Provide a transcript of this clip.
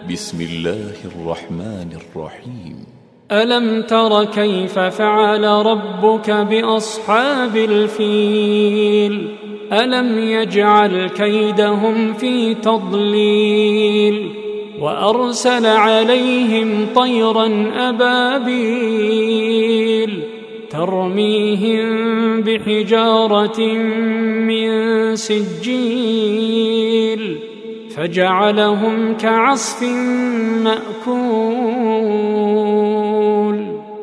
بسم الله الرحمن الرحيم. ألم تر كيف فعل ربك بأصحاب الفيل ألم يجعل كيدهم في تضليل وأرسل عليهم طيرا أبابيل ترميهم بحجارة من سجيل فجعلهم كعصف مأكول.